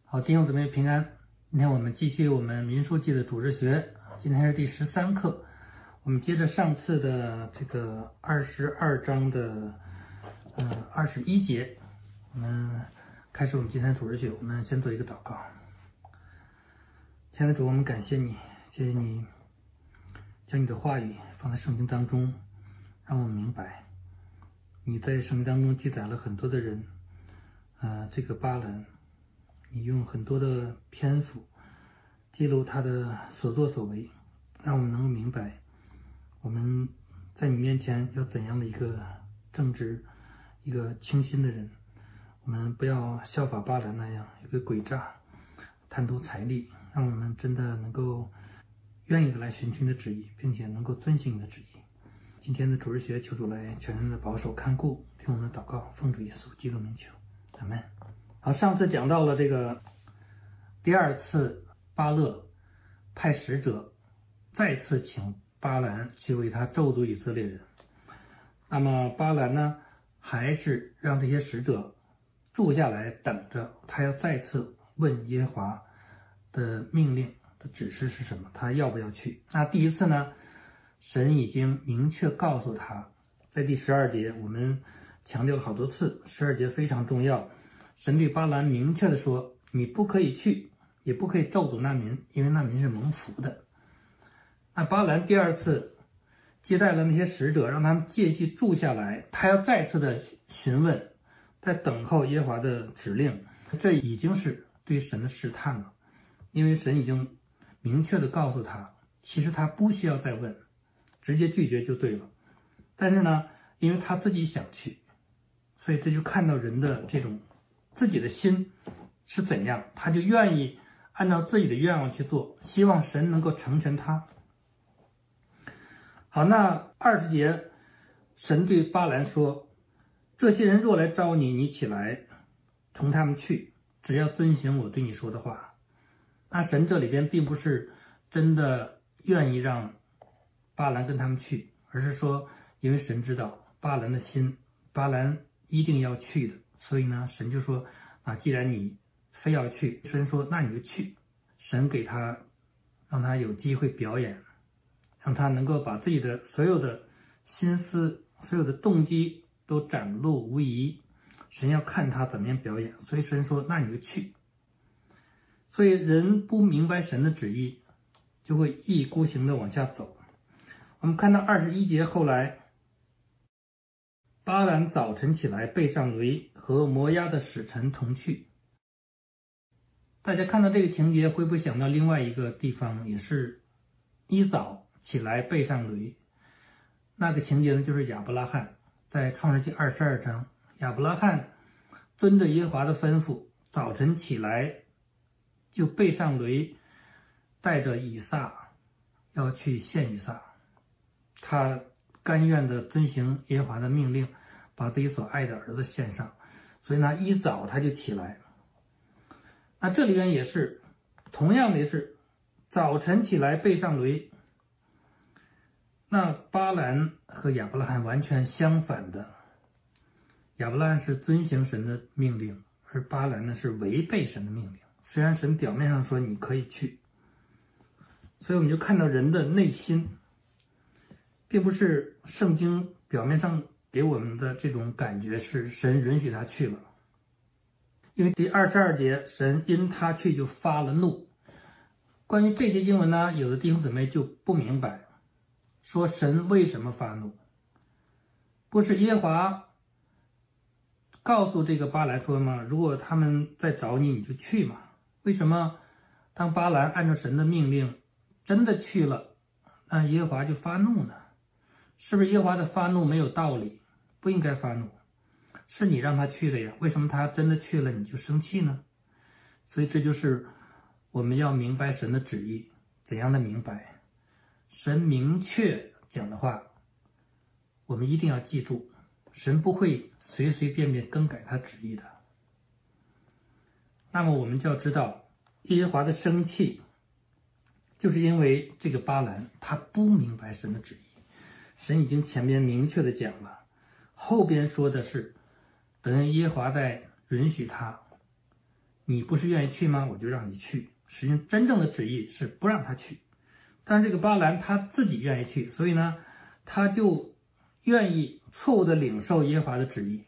好，弟兄姊妹平安。今天我们继续我们民数记的主日学，今天是第13课。我们接着上次的这个22章的21节，我们开始我们今天的主日学。我们先做一个祷告。亲爱的主，我们感谢你，谢谢你将你的话语放在圣经当中，让我们明白你在圣经当中记载了很多的人，这个巴兰，你用很多的篇幅记录他的所作所为，让我们能够明白我们在你面前要怎样的一个正直、一个清心的人。我们不要效法巴兰那样一个诡诈、贪图财力，让我们真的能够愿意的来寻求你的旨意，并且能够遵行你的旨意。今天的主日学，求主来全然的保守看顾，听我们的祷告，奉主耶稣基督名求，阿们。好，上次讲到了这个第二次巴勒派使者再次请巴兰去为他咒诅以色列人。那么巴兰呢，还是让这些使者住下来等着，他要再次问耶和华的命令的指示是什么，他要不要去。那第一次呢，神已经明确告诉他，在第12节我们强调了好多次，12节非常重要。神对巴兰明确的说，你不可以去，也不可以咒诅那民，因为那民是蒙福的。那巴兰第二次接待了那些使者，让他们继续住下来，他要再次的询问，在等候耶和华的指令。这已经是对神的试探了，因为神已经明确的告诉他，其实他不需要再问，直接拒绝就对了。但是呢，因为他自己想去，所以这就看到人的这种自己的心是怎样，他就愿意按照自己的愿望去做，希望神能够成全他。好，那20节，神对巴兰说，这些人若来招你，你起来同他们去，只要遵行我对你说的话。那神这里边并不是真的愿意让巴兰跟他们去，而是说因为神知道巴兰的心，巴兰一定要去的，所以呢，神就说既然你非要去，神说那你就去。神给他，让他有机会表演，让他能够把自己的所有的心思、所有的动机都展露无遗。神要看他怎么样表演，所以神说那你就去。所以人不明白神的旨意，就会一意孤行的往下走。我们看到21节后来，巴兰早晨起来，背上驴，和摩押的使臣同去。大家看到这个情节，会不会想到另外一个地方，也是一早起来背上驴？那个情节呢，就是亚伯拉罕在创世纪22章，亚伯拉罕遵着耶和华的吩咐，早晨起来就背上驴，带着以撒要去献以撒。他甘愿的遵行耶和华的命令，把自己所爱的儿子献上，所以呢，一早他就起来。那这里边也是同样的，也是早晨起来背上驴。那巴兰和亚伯拉罕完全相反的，亚伯拉罕是遵行神的命令，而巴兰呢是违背神的命令。虽然神表面上说你可以去，所以我们就看到人的内心并不是圣经表面上给我们的这种感觉是神允许他去了。因为第22节，神因他去就发了怒。关于这些经文呢，有的弟兄姊妹就不明白，说神为什么发怒？不是耶和华告诉这个巴兰说吗？如果他们再找你，你就去嘛。为什么当巴兰按照神的命令真的去了，那耶和华就发怒呢？是不是耶和华的发怒没有道理，不应该发怒？是你让他去的呀，为什么他真的去了你就生气呢？所以这就是我们要明白神的旨意。怎样的明白？神明确讲的话，我们一定要记住，神不会随随便便更改他旨意的。那么我们就要知道，耶和华的生气就是因为这个巴兰他不明白神的旨意。神已经前面明确的讲了，后边说的是等耶和华在允许他， 你不是愿意去吗？我就让你去。实际上真正的旨意是不让他去，但是这个巴兰他自己愿意去，所以呢，他就愿意错误的领受耶和华的旨意。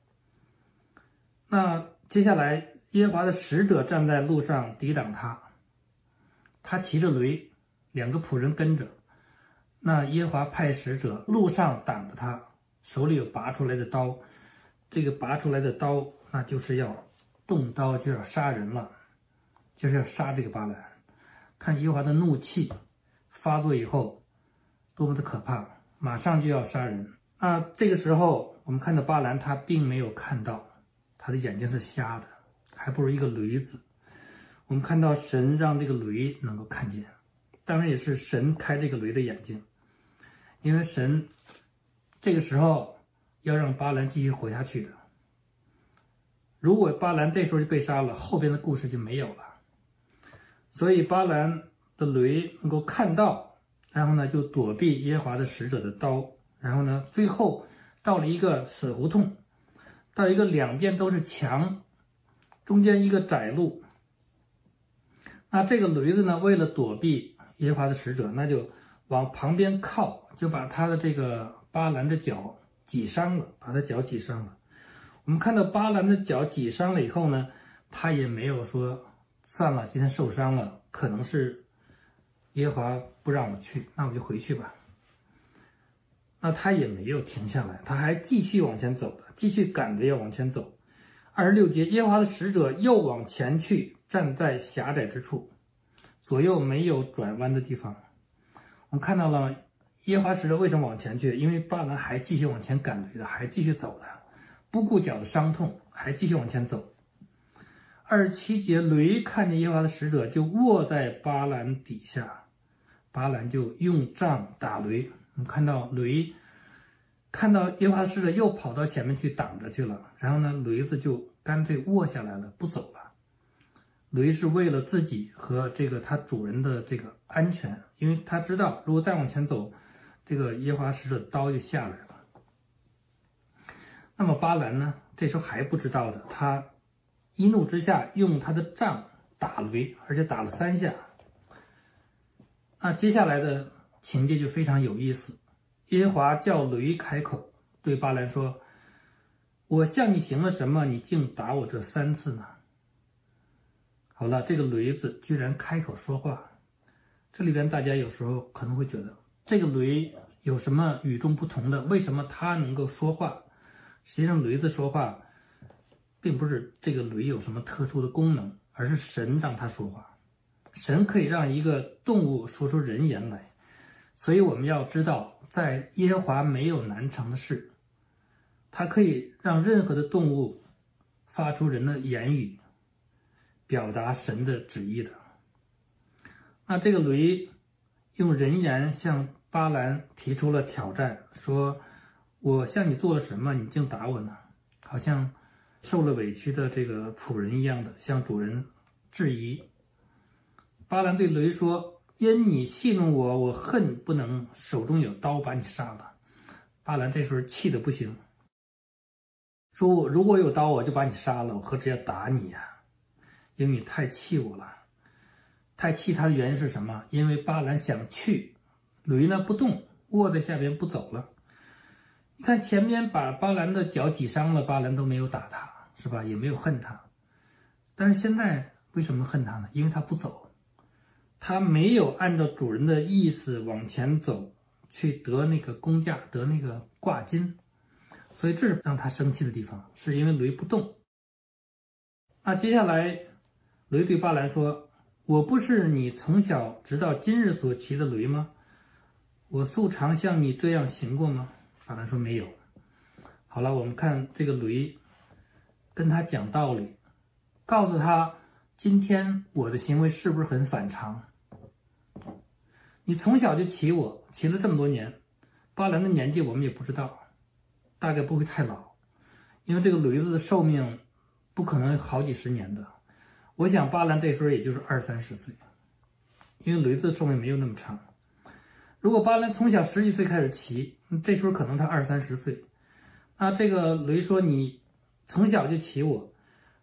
那接下来耶和华的使者站在路上抵挡他，他骑着驴，2个仆人跟着。那耶和华派使者路上挡着他，手里有拔出来的刀，这个拔出来的刀那就是要动刀，就要杀人了，就是要杀这个巴兰。看耶和华的怒气发作以后多么的可怕，马上就要杀人。那这个时候我们看到巴兰他并没有看到，他的眼睛是瞎的，还不如一个驴子。我们看到神让这个驴能够看见，当然也是神开这个驴的眼睛，因为神这个时候要让巴兰继续活下去的。如果巴兰这时候就被杀了，后边的故事就没有了。所以巴兰的驴能够看到，然后呢就躲避耶和华的使者的刀，然后呢最后到了一个死胡同，到一个两边都是墙，中间一个窄路。那这个驴子呢，为了躲避耶和华的使者，那就往旁边靠，就把他的这个巴兰的脚挤伤了，把他脚挤伤了。我们看到巴兰的脚挤伤了以后呢，他也没有说算了，今天受伤了，可能是耶和华不让我去，那我就回去吧。那他也没有停下来，他还继续往前走的，继续赶着要往前走。26节，耶和华的使者又往前去，站在狭窄之处，左右没有转弯的地方。我们看到了耶和华使者为什么往前去？因为巴兰还继续往前赶驴的，还继续走的，不顾脚的伤痛，还继续往前走。27节，驴看见耶和华的使者，就卧在巴兰底下，巴兰就用杖打驴。我们看到驴看到耶和华的使者又跑到前面去挡着去了，然后呢，驴子就干脆卧下来了，不走了。驴是为了自己和这个他主人的这个安全，因为他知道如果再往前走，这个耶和华使者刀就下来了。那么巴兰呢，这时候还不知道的，他一怒之下用他的杖打驴，而且打了3下。那接下来的情节就非常有意思。耶和华叫驴开口，对巴兰说：我向你行了什么，你竟打我这3次呢？好了，这个驴子居然开口说话。这里边大家有时候可能会觉得，这个驴有什么与众不同的？为什么它能够说话？实际上驴子说话并不是这个驴有什么特殊的功能，而是神让它说话。神可以让一个动物说出人言来，所以我们要知道，在耶和华没有难成的事，他可以让任何的动物发出人的言语，表达神的旨意的。那这个驴用人言向巴兰提出了挑战，说我向你做了什么，你竟打我呢？好像受了委屈的这个仆人一样的向主人质疑。巴兰对驴说：因你戏弄我，我恨不能手中有刀把你杀了。巴兰这时候气得不行，说如果有刀我就把你杀了，我何止要打你呀？因为你太气我了。太气他的原因是什么？因为巴兰想去，驴呢不动，卧在下边不走了。你看前面把巴兰的脚挤伤了，巴兰都没有打他，是吧？也没有恨他。但是现在为什么恨他呢？因为他不走，他没有按照主人的意思往前走，去得那个工价，得那个挂金，所以这是让他生气的地方，是因为驴不动。那接下来驴对巴兰说：我不是你从小直到今日所骑的驴吗？我素常像你这样行过吗？巴兰说没有。好了，我们看这个驴跟他讲道理，告诉他今天我的行为是不是很反常？你从小就骑我，骑了这么多年，巴兰的年纪我们也不知道，大概不会太老，因为这个驴子的寿命不可能好几十年的。我想巴兰这时候也就是20-30岁，因为驴子的寿命没有那么长。如果巴兰从小10几岁开始骑，这时候可能他20-30岁。那这个驴说你从小就骑我，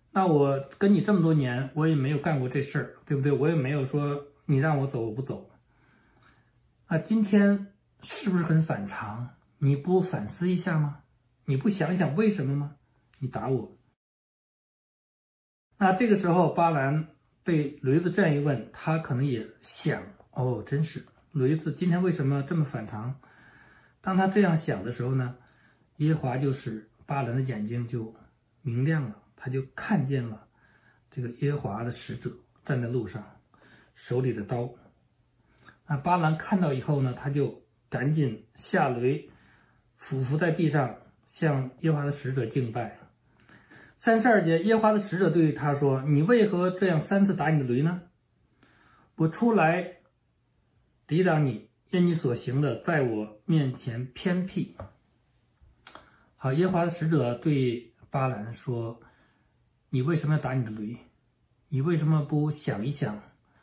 那我跟你这么多年，我也没有干过这事儿，对不对？我也没有说你让我走我不走。那今天是不是很反常？你不反思一下吗？你不想想为什么吗？你打我。那这个时候，巴兰被驴子这样一问，他可能也想，哦，真是驴子今天为什么这么反常？当他这样想的时候呢，耶和华就使巴兰的眼睛就明亮了，他就看见了这个耶和华的使者站在路上，手里的刀。那巴兰看到以后呢，他就赶紧下驴，俯伏在地上，向耶和华的使者敬拜。32节，耶和华的使者对他说：“你为何这样3次打你的驴呢？我出来抵挡你，因你所行的在我面前偏僻。”好，耶和华的使者对巴兰说：“你为什么要打你的驴？你为什么不想一想，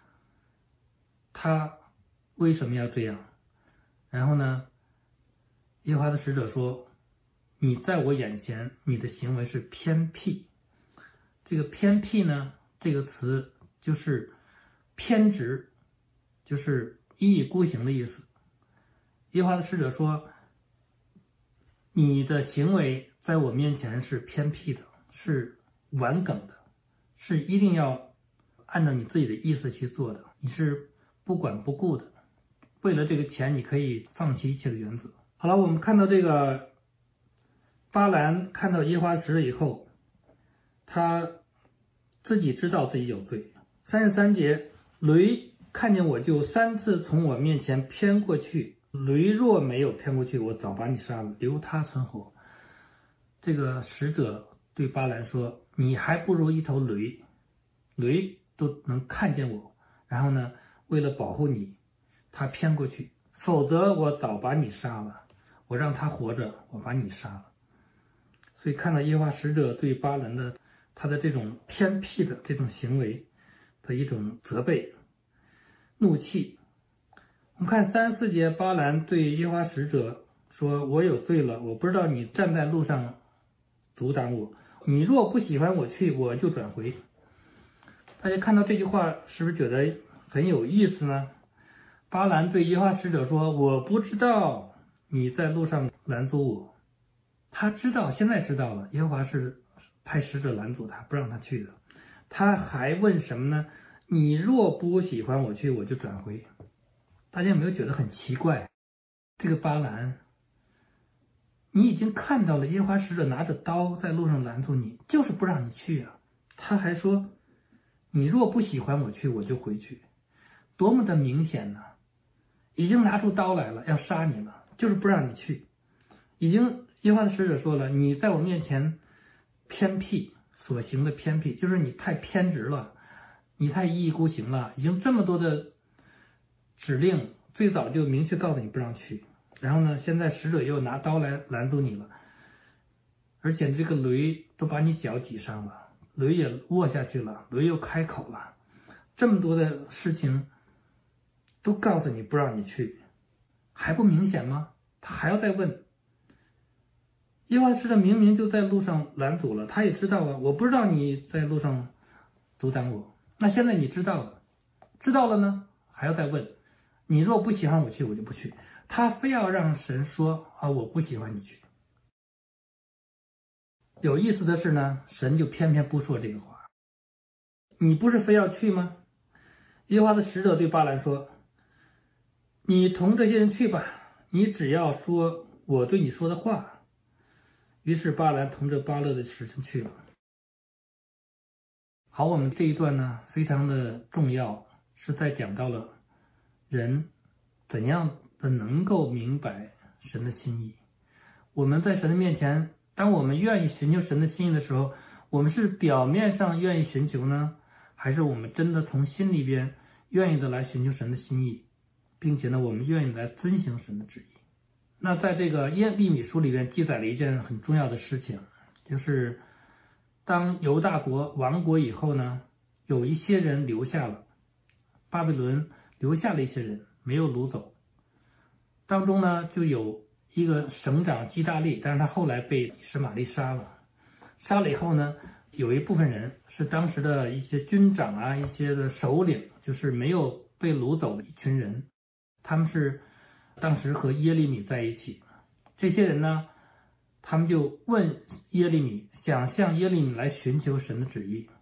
他为什么要这样？”然后呢，耶和华的使者说：“你在我眼前，你的行为是偏僻。”这个偏僻呢，这个词就是偏执，就是一意孤行的意思。耶和华的使者说：“你的行为在我面前是偏僻的，是顽梗的，是一定要按照你自己的意思去做的，你是不管不顾的。为了这个钱，你可以放弃一切的原则。”好了，我们看到这个巴兰看到耶和华的使者以后，他自己知道自己有罪。33节，驴看见我就3次从我面前偏过去，驴若没有偏过去，我早把你杀了，留他存活。这个使者对巴兰说：“你还不如一头驴，驴都能看见我，然后呢，为了保护你，他偏过去，否则我早把你杀了。我让他活着，我把你杀了。”所以看到耶和华使者对巴兰的他的这种偏僻的这种行为的一种责备、怒气。我们看34节，巴兰对耶和华使者说：“我有罪了，我不知道你站在路上阻挡我。你若不喜欢我去，我就转回。”大家看到这句话是不是觉得很有意思呢？巴兰对耶和华使者说：“我不知道你在路上拦阻我。”他知道，现在知道了，耶和华是派使者拦阻他，不让他去的。他还问什么呢？你若不喜欢我去，我就转回。大家有没有觉得很奇怪？这个巴兰，你已经看到了耶和华使者拿着刀在路上拦阻你，就是不让你去啊。他还说，你若不喜欢我去，我就回去。多么的明显呢？已经拿出刀来了，要杀你了，就是不让你去。已经耶和华的使者说了，你在我面前偏僻，所行的偏僻，就是你太偏执了，你太一意孤行了。已经这么多的指令，最早就明确告诉你不让去，然后呢，现在使者又拿刀来拦阻你了，而且这个驴都把你脚挤伤了，驴也卧下去了，驴又开口了，这么多的事情都告诉你不让你去，还不明显吗？他还要再问。耶和华使者明明就在路上拦阻了，他也知道啊，我不知道你在路上阻挡我。那现在你知道了，知道了呢，还要再问。你若不喜欢我去，我就不去。他非要让神说啊，我不喜欢你去。有意思的是呢，神就偏偏不说这个话。你不是非要去吗？耶和华的使者对巴兰说：“你同这些人去吧，你只要说我对你说的话。”于是巴兰同着巴勒的使臣去了。好，我们这一段呢非常的重要，是在讲到了人怎样的能够明白神的心意。我们在神的面前，当我们愿意寻求神的心意的时候，我们是表面上愿意寻求呢，还是我们真的从心里边愿意的来寻求神的心意，并且呢，我们愿意来遵行神的旨意。那在这个耶利米书里边记载了一件很重要的事情，就是当犹大国亡国以后呢，有一些人留下了，巴比伦留下了一些人没有掳走，当中呢就有一个省长基大利，但是他后来被以实玛利杀了。杀了以后呢， 有一部分人是当时的一些军长啊，一些的首领，就是没有被掳走的一群人，他们是当时和耶利米在一起。这些人呢，他们就问耶利米，想向耶利米来寻求神的旨意。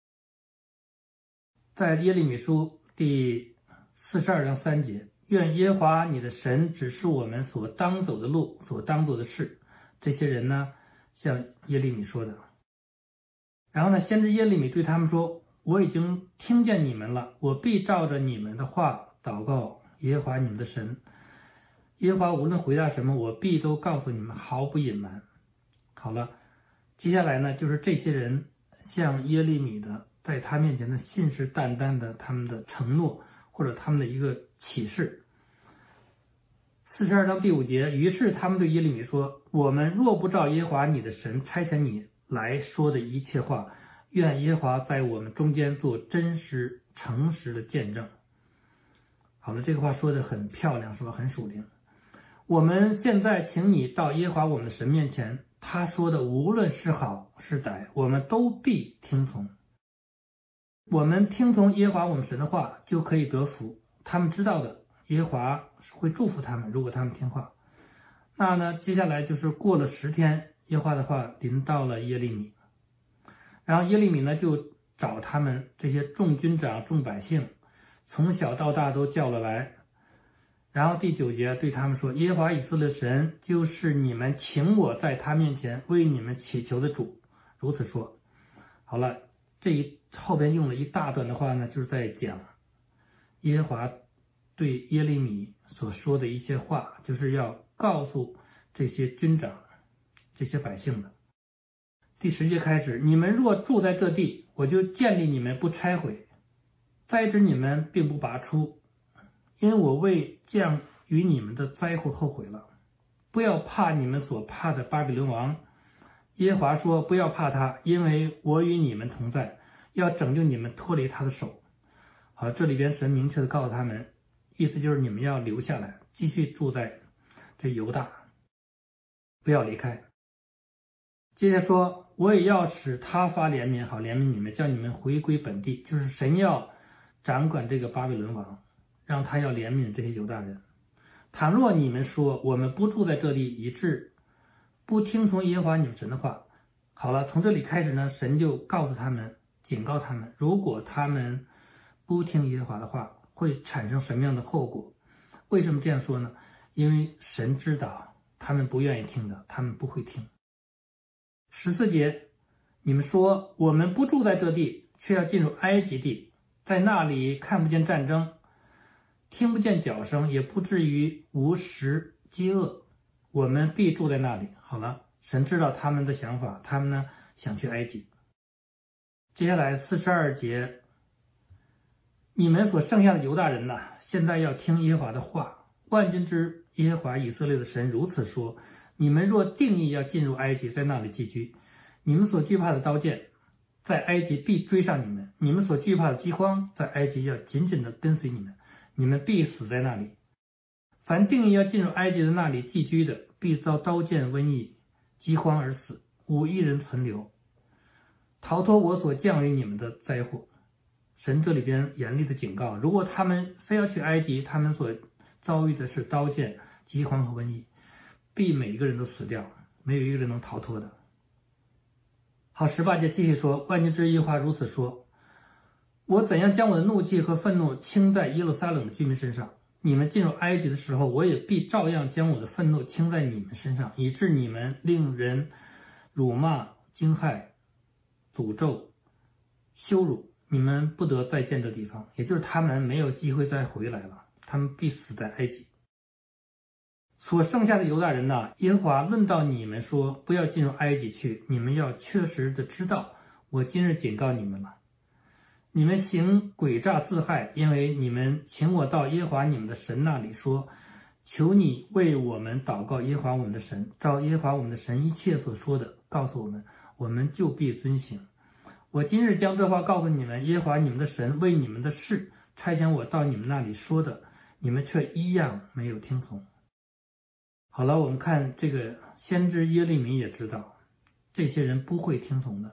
在耶利米书第42章3节，愿耶和华你的神指示我们所当走的路，所当做的事。这些人呢，向耶利米说的。然后呢，先知耶利米对他们说，我已经听见你们了，我必照着你们的话祷告耶和华你们的神。耶和华无论回答什么，我必都告诉你们，毫不隐瞒。好了，接下来呢，就是这些人向耶利米的在他面前的信誓旦旦的他们的承诺，或者他们的一个启示。42章第5节，于是他们对耶利米说，我们若不照耶和华你的神差遣你来说的一切话，愿耶和华在我们中间做真实诚实的见证。好了，这个话说的很漂亮，是吧？很属灵。我们现在请你到耶和华我们的神面前，他说的无论是好是歹，我们都必听从。我们听从耶和华我们神的话，就可以得福。他们知道的，耶和华会祝福他们，如果他们听话。那呢，接下来就是过了10天，耶和华的话临到了耶利米，然后耶利米呢就找他们这些众军长、众百姓，从小到大都叫了来。然后第9节对他们说，耶和华以色列神就是你们请我在他面前为你们祈求的主，如此说。好了，这后边用了一大段的话呢，就是在讲耶和华对耶利米所说的一些话，就是要告诉这些军长、这些百姓的。第10节开始，你们若住在这地，我就建立你们不拆毁，栽植你们并不拔出，因为我为降与你们的灾祸后悔了。不要怕你们所怕的巴比伦王，耶和华说，不要怕他，因为我与你们同在，要拯救你们脱离他的手。好，这里边神明确的告诉他们，意思就是你们要留下来，继续住在这犹大，不要离开。接着说，我也要使他发怜悯，好怜悯你们，叫你们回归本地，就是神要掌管这个巴比伦王，让他要怜悯这些犹大人。倘若你们说，我们不住在这地，以致不听从耶和华你们神的话，好了，从这里开始呢，神就告诉他们，警告他们，如果他们不听耶和华的话，会产生什么样的后果？为什么这样说呢？因为神知道他们不愿意听的，他们不会听。14节，你们说，我们不住在这地，却要进入埃及地，在那里看不见战争，听不见脚声，也不至于无食饥饿，我们必住在那里。好了，神知道他们的想法，他们呢想去埃及。接下来42节，你们所剩下的犹大人呐，现在要听耶和华的话。万军之耶和华以色列的神如此说，你们若定义要进入埃及，在那里寄居，你们所惧怕的刀剑在埃及必追上你们，你们所惧怕的饥荒在埃及要紧紧的跟随你们，你们必死在那里。凡定义要进入埃及的那里寄居的，必遭刀剑、瘟疫、饥荒而死，无一人存留，逃脱我所降于你们的灾祸。神这里边严厉的警告，如果他们非要去埃及，他们所遭遇的是刀剑、饥荒和瘟疫，必每一个人都死掉，没有一个人能逃脱的。好，18节继续说，万军之耶和华如此说，我怎样将我的怒气和愤怒倾在耶路撒冷的居民身上，你们进入埃及的时候，我也必照样将我的愤怒倾在你们身上，以致你们令人辱骂、惊骇、诅咒、羞辱，你们不得再见这地方，也就是他们没有机会再回来了，他们必死在埃及。所剩下的犹大人呐，耶和华论到你们说，不要进入埃及去，你们要确实的知道，我今日警告你们了。你们行诡诈自害，因为你们请我到耶和华你们的神那里说，求你为我们祷告耶和华我们的神，照耶和华我们的神一切所说的告诉我们，我们就必遵行。我今日将这话告诉你们，耶和华你们的神为你们的事差遣我到你们那里说的，你们却一样没有听从。好了，我们看这个先知耶利米也知道这些人不会听从的，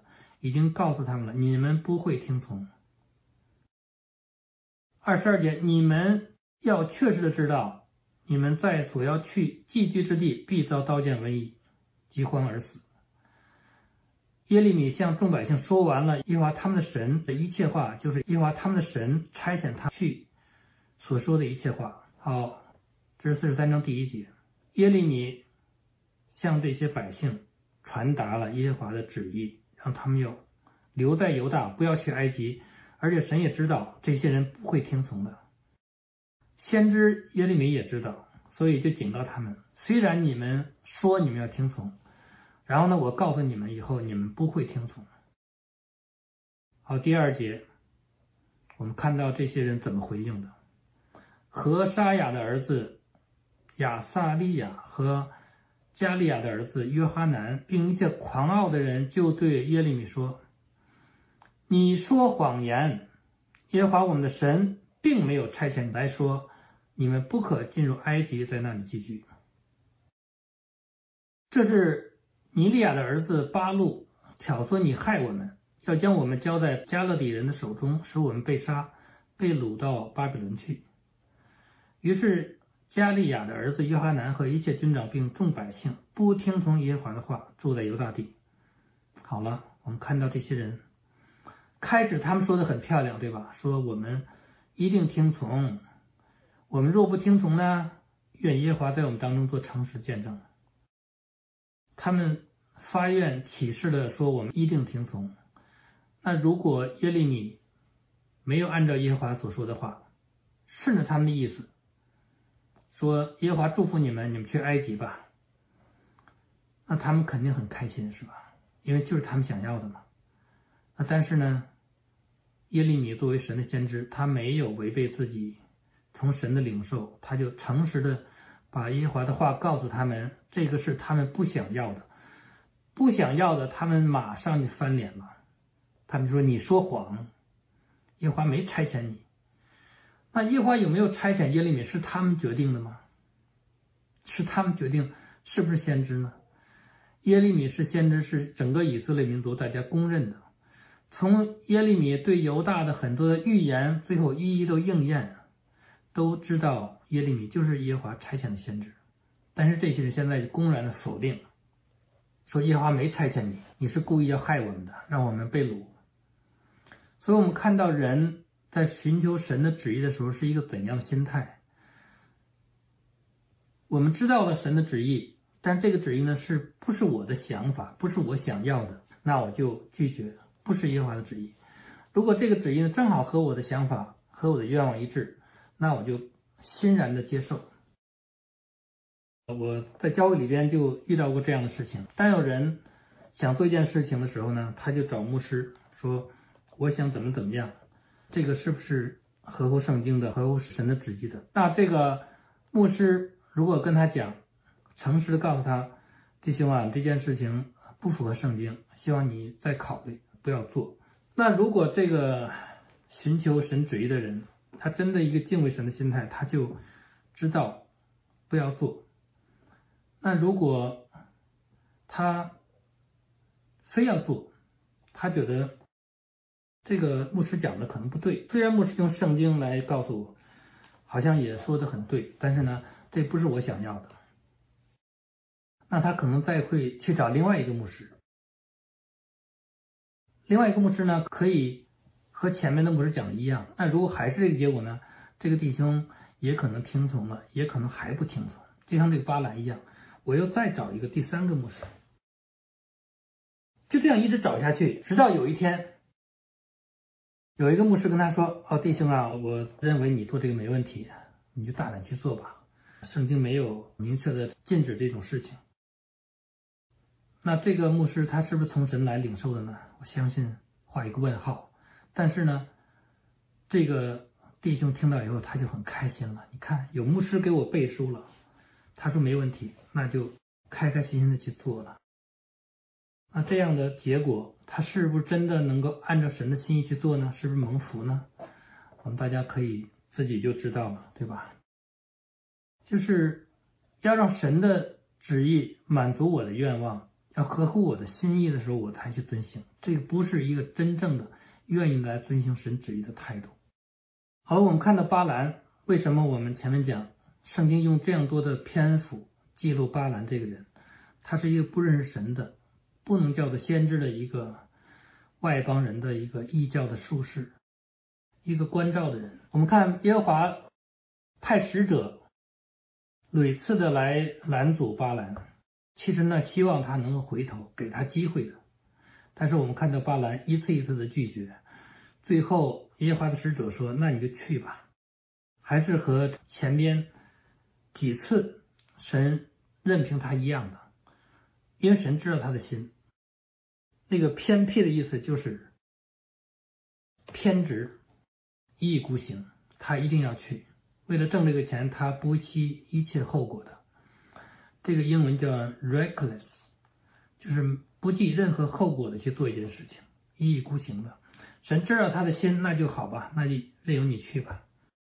已经告诉他们了，你们不会听从。22节，你们要确实的知道，你们在所要去寄居之地必遭刀剑瘟疫，饥荒而死。耶利米向众百姓说完了耶和华他们的神的一切话，就是耶和华他们的神差遣他去所说的一切话。好，这是43章第1节。耶利米向这些百姓传达了耶和华的旨意，让他们要留在犹大，不要去埃及，而且神也知道这些人不会听从的。先知耶利米也知道，所以就警告他们，虽然你们说你们要听从，然后呢，我告诉你们以后你们不会听从。好，第2节我们看到这些人怎么回应的。何沙雅的儿子亚撒利亚和加利亚的儿子约哈南，并一切狂傲的人就对耶利米说，你说谎言，耶和华我们的神并没有差遣你来说，你们不可进入埃及，在那里寄居。这是尼利亚的儿子巴路挑唆你害我们，要将我们交在加勒底人的手中，使我们被杀，被掳到巴比伦去。于是加利亚的儿子约哈南和一切军长并众百姓不听从耶和华的话，住在犹大地。好了，我们看到这些人开始他们说的很漂亮，对吧？说我们一定听从，我们若不听从呢，愿耶和华在我们当中做诚实见证。他们发愿起誓的说我们一定听从。那如果耶利米没有按照耶和华所说的话，顺着他们的意思说耶和华祝福你们，你们去埃及吧，那他们肯定很开心，是吧？因为就是他们想要的嘛。那但是呢，耶利米作为神的先知，他没有违背自己从神的领受，他就诚实的把耶和华的话告诉他们，这个是他们不想要的。不想要的，他们马上就翻脸了。他们说你说谎，耶和华没差遣你。那耶和华有没有差遣耶利米，是他们决定的吗？是他们决定是不是先知呢？耶利米是先知，是整个以色列民族大家公认的。从耶利米对犹大的很多的预言，最后一一都应验，都知道耶利米就是耶和华差遣的先知。但是这些人现在公然的否定，说耶和华没差遣你，你是故意要害我们的，让我们被掳。所以我们看到人在寻求神的旨意的时候是一个怎样的心态。我们知道了神的旨意，但这个旨意呢，是不是我的想法，不是我想要的，那我就拒绝，不是耶和华的旨意。如果这个旨意呢正好和我的想法和我的愿望一致，那我就欣然的接受。我在教会里边就遇到过这样的事情，当有人想做一件事情的时候呢，他就找牧师说我想怎么样，这个是不是合乎圣经的，合乎神的旨意的。那这个牧师如果跟他讲，诚实的告诉他，弟兄啊，这件事情不符合圣经，希望你再考虑，不要做。那如果这个寻求神旨意的人，他真的一个敬畏神的心态，他就知道不要做。那如果他非要做，他觉得这个牧师讲的可能不对，虽然牧师用圣经来告诉我，好像也说的很对，但是呢，这不是我想要的。那他可能再会去找另外一个牧师，另外一个牧师呢，可以和前面的牧师讲的一样。那如果还是这个结果呢，这个弟兄也可能听从了，也可能还不听从，就像这个巴兰一样，我又再找一个第三个牧师，就这样一直找下去，直到有一天有一个牧师跟他说，弟兄啊，我认为你做这个没问题，你就大胆去做吧，圣经没有明确的禁止这种事情。那这个牧师他是不是从神来领受的呢？我相信画一个问号。但是呢，这个弟兄听到以后他就很开心了，你看有牧师给我背书了，他说没问题，那就开开心心的去做了。那这样的结果，他是不是真的能够按照神的心意去做呢？是不是蒙福呢？我们大家可以自己就知道了，对吧？就是要让神的旨意满足我的愿望， 要合乎我的心意的时候，我才去遵行。这个不是一个真正的愿意来遵行神旨意的态度。好，我们看到巴兰，为什么我们前面讲圣经用这样多的篇幅记录巴兰这个人？他是一个不认识神的，不能叫做先知的一个外邦人的一个异教的术士，一个关照的人。我们看耶和华派使者屡次的来拦阻巴兰，其实呢，希望他能够回头，给他机会的。但是我们看到巴兰一次一次的拒绝，最后耶和华的使者说：“那你就去吧。”还是和前边几次神任凭他一样的，因为神知道他的心。那个偏僻的意思就是偏执、一意孤行，他一定要去，为了挣这个钱，他不惜一切后果的。这个英文叫 reckless， 就是不计任何后果的去做一件事情，一意孤行的。神知道他的心，那就好吧，那就任由你去吧。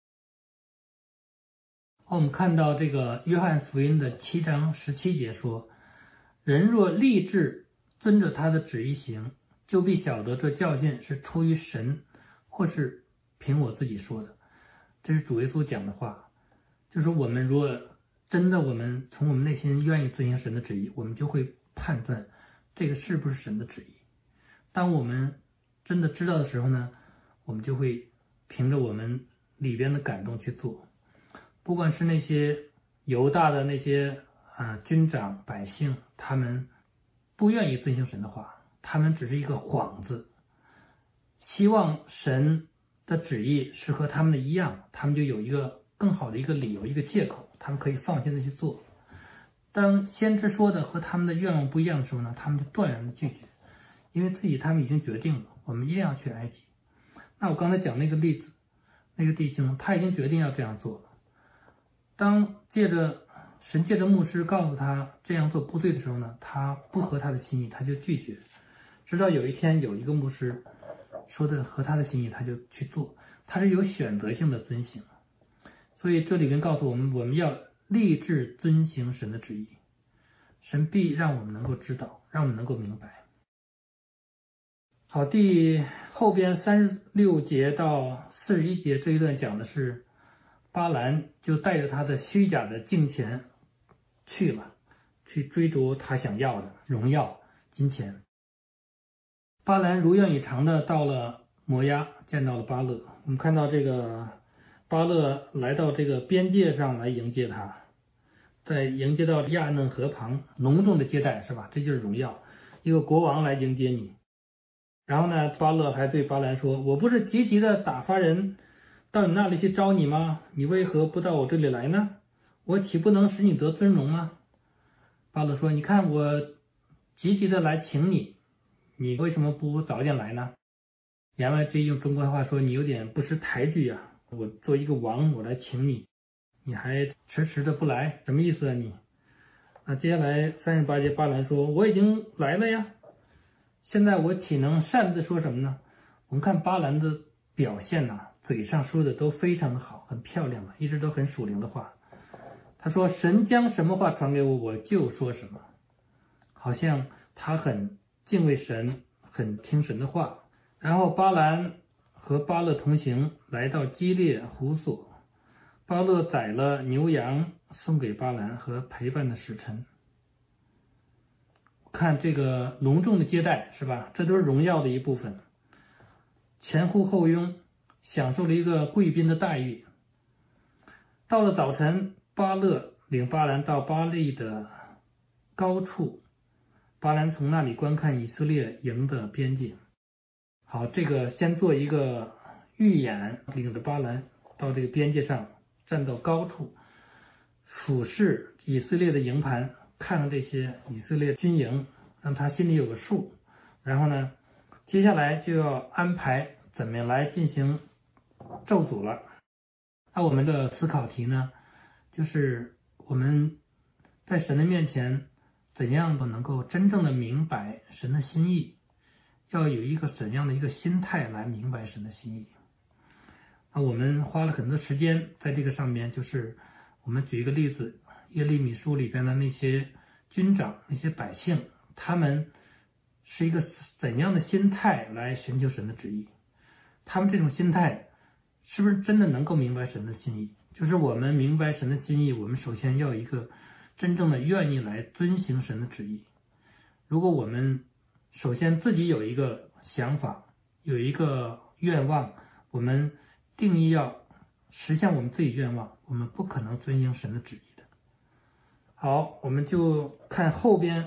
我们看到这个约翰福音的7章17节说：“人若立志遵着他的旨意行，就必晓得这教训是出于神，或是凭我自己说的。”这是主耶稣讲的话，就是我们如果真的我们从我们内心愿意遵行神的旨意，我们就会判断这个是不是神的旨意。当我们真的知道的时候呢，我们就会凭着我们里边的感动去做。不管是那些犹大的那些军长百姓，他们不愿意遵行神的话，他们只是一个幌子，希望神的旨意是和他们的一样，他们就有一个更好的一个理由，一个借口，他们可以放心的去做。当先知说的和他们的愿望不一样的时候呢，他们就断然的拒绝，因为他们已经决定了，我们一定要去埃及。那我刚才讲那个例子，那个弟兄他已经决定要这样做了。当神借着牧师告诉他这样做不对的时候呢，他不合他的心意，他就拒绝。直到有一天有一个牧师说的合他的心意，他就去做，他是有选择性的遵行。所以这里面告诉我们，我们要立志遵行神的旨意，神必让我们能够知道，让我们能够明白。好，后边36节到41节这一段讲的是巴兰就带着他的虚假的敬虔去了，去追逐他想要的荣耀、金钱。巴兰如愿以偿的到了摩押，见到了巴勒。我们看到这个巴勒来到这个边界上来迎接他，在迎接到亚嫩河旁，隆重的接待，是吧？这就是荣耀，一个国王来迎接你。然后呢，巴勒还对巴兰说：“我不是急急的打发人到你那里去招你吗？你为何不到我这里来呢？我岂不能使你得尊荣吗？”巴勒说：“你看我急急的来请你，你为什么不早点来呢？”言外之意用中国话说，你有点不识抬举呀！我作为一个王，我来请你，你还迟迟的不来，什么意思啊你？那接下来38节，巴兰说：“我已经来了呀，现在我岂能擅自说什么呢？”我们看巴兰的表现呢，嘴上说的都非常的好，很漂亮的，一直都很属灵的话。他说：“神将什么话传给我，我就说什么。”好像他很敬畏神，很听神的话。然后巴兰和巴勒同行，来到基列胡所。巴勒宰了牛羊，送给巴兰和陪伴的使臣。看这个隆重的接待，是吧？这都是荣耀的一部分。前呼后拥，享受了一个贵宾的待遇。到了早晨，巴勒领巴兰到巴利的高处，巴兰从那里观看以色列营的边界。好，这个先做一个预演，领着巴兰到这个边界上，站到高处，俯视以色列的营盘，看看这些以色列军营，让他心里有个数。然后呢，接下来就要安排怎么样来进行咒诅了。那我们的思考题呢，就是我们在神的面前怎样能够真正的明白神的心意，要有一个怎样的一个心态来明白神的心意。那我们花了很多时间在这个上面，就是我们举一个例子，耶利米书里边的那些军长、那些百姓， 他们是一个怎样的心态来寻求神的旨意？他们这种心态是不是真的能够明白神的心意？就是我们明白神的心意，我们首先要一个真正的愿意来遵行神的旨意。如果我们首先自己有一个想法，有一个愿望，我们定义要实现我们自己愿望，我们不可能遵行神的旨意的。好，我们就看后边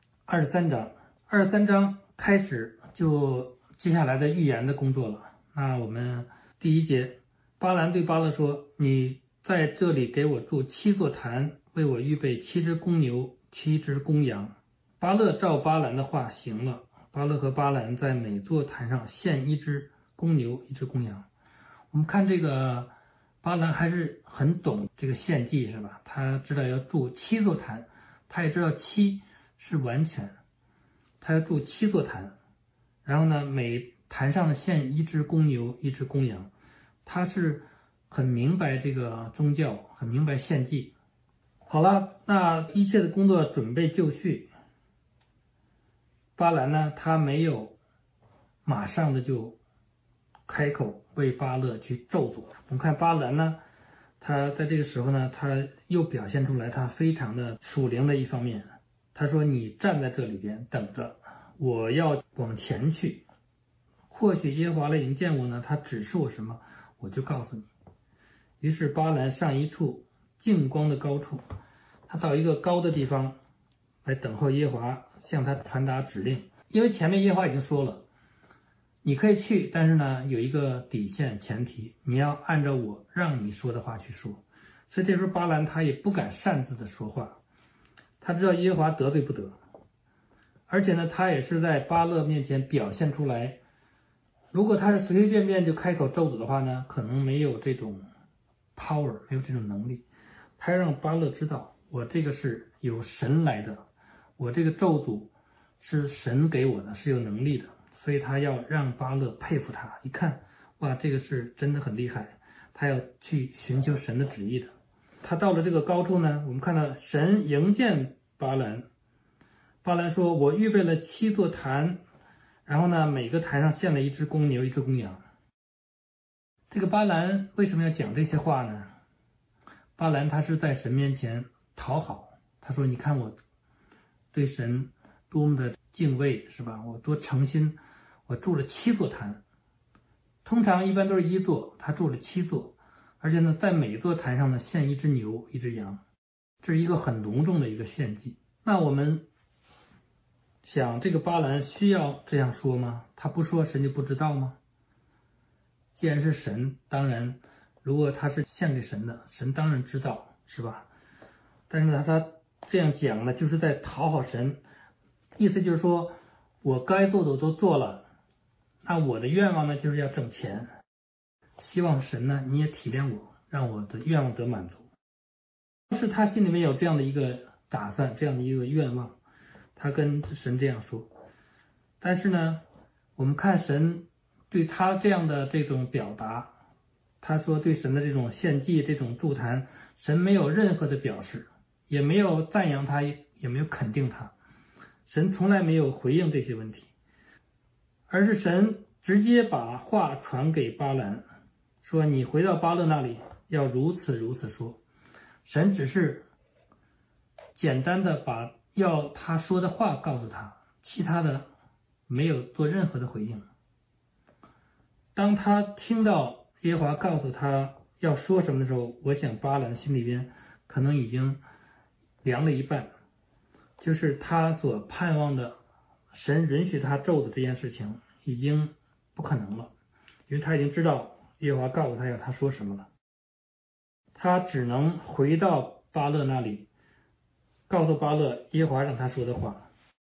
23章，23章开始就接下来的预言的工作了。那我们第1节，巴兰对巴勒说：“你在这里给我筑7座坛，为我预备7只公牛、7只公羊。”巴勒照巴兰的话行了。巴勒和巴兰在每座坛上献1只公牛、1只公羊。我们看这个巴兰还是很懂这个献祭，是吧？他知道要筑7座坛，他也知道7是完全，他要筑7座坛。然后呢，每坛上的献1只公牛、1只公羊，他是很明白这个宗教，很明白献祭。好了，那一切的工作准备就绪。巴兰呢，他没有马上的就开口为巴勒去咒诅。我们看巴兰呢，他在这个时候呢，他又表现出来他非常的属灵的一方面。他说：“你站在这里边等着，我要往前去。或许耶和华来迎见我呢，他指示我什么，我就告诉你。”于是巴兰上一处净光的高处，他到一个高的地方来等候耶和华向他传达指令。因为前面耶和华已经说了，你可以去，但是呢，有一个底线前提，你要按照我让你说的话去说。所以这时候巴兰他也不敢擅自的说话，他知道耶和华得罪不得，而且呢，他也是在巴勒面前表现出来，如果他是随随便便就开口咒诅的话呢，可能没有这种 power， 没有这种能力。他要让巴勒知道，我这个是有神来的，我这个咒诅是神给我的，是有能力的。所以他要让巴勒佩服他，一看，哇，这个是真的很厉害，他要去寻求神的旨意的。他到了这个高处呢，我们看到神迎见巴兰，巴兰说：“我预备了7座坛，然后呢，每个坛上献了1只公牛、1只公羊。”这个巴兰为什么要讲这些话呢？巴兰他是在神面前讨好，他说：“你看我对神多么的敬畏，是吧？我多诚心，我筑了7座坛，通常一般都是1座，他筑了7座，而且呢，在每座坛上呢献1只牛、1只羊，这是一个很隆重的一个献祭。那我们想，这个巴兰需要这样说吗？他不说，神就不知道吗？既然是神，当然，如果他是献给神的，神当然知道，是吧？但是呢，他这样讲呢，就是在讨好神，意思就是说我该做的我都做了，那我的愿望呢，就是要挣钱，希望神呢你也体谅我，让我的愿望得满足。是他心里面有这样的一个打算，这样的一个愿望，他跟神这样说。但是呢，我们看神对他这样的这种表达，他说对神的这种献祭、这种筑坛，神没有任何的表示，也没有赞扬他，也没有肯定他，神从来没有回应这些问题，而是神直接把话传给巴兰，说你回到巴勒那里要如此如此说。神只是简单的把要他说的话告诉他，其他的没有做任何的回应。当他听到耶和华告诉他要说什么的时候，我想巴兰心里边可能已经凉了一半，就是他所盼望的神允许他咒的这件事情已经不可能了，因为他已经知道耶和华告诉他要他说什么了。他只能回到巴勒那里，告诉巴勒耶和华让他说的话。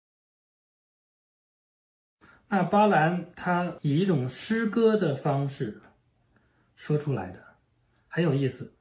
那巴兰他以一种诗歌的方式说出来的，很有意思。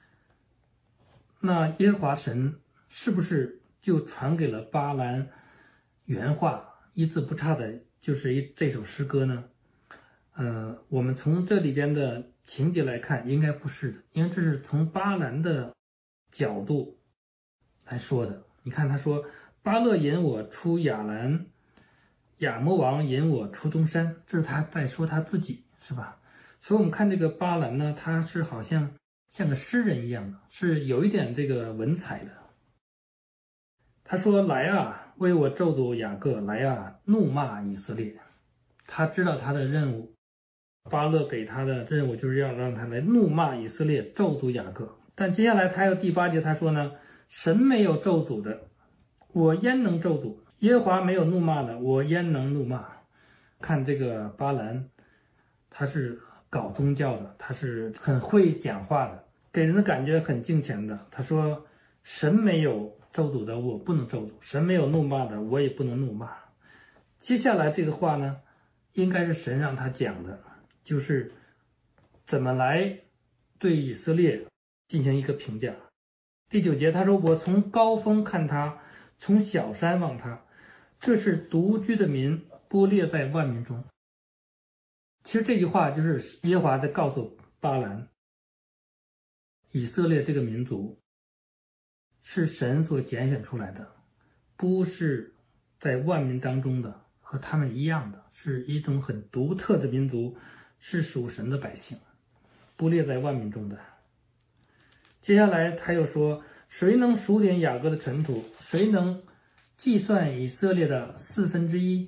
那耶和华神是不是就传给了巴兰原话，一字不差的就是这首诗歌呢？我们从这里边的情节来看，应该不是的，因为这是从巴兰的角度来说的。你看他说巴勒引我出亚兰，亚摩王引我出东山，这是他在说他自己，是吧？所以我们看这个巴兰呢，他是好像个诗人一样的，是有一点这个文采的。他说：“来啊，为我咒诅雅各；来啊，怒骂以色列。”他知道他的任务，巴勒给他的任务就是要让他来怒骂以色列，咒诅雅各。但接下来他有第8节，他说呢：“神没有咒诅的，我焉能咒诅？耶和华没有怒骂的，我焉能怒骂？”看这个巴兰，他是搞宗教的，他是很会讲话的，给人的感觉很敬虔的。他说：“神没有咒诅的，我不能咒诅；神没有怒骂的，我也不能怒骂。”接下来这个话呢，应该是神让他讲的，就是怎么来对以色列进行一个评价。第9节他说：“我从高峰看他，从小山望他，这是独居的民，播列在万民中。”其实这句话就是耶和华在告诉巴兰，以色列这个民族是神所拣选出来的，不是在万民当中的，和他们一样的，是一种很独特的民族，是属神的百姓，不列在万民中的。接下来他又说：“谁能数点雅各的尘土？谁能计算以色列的1/4？”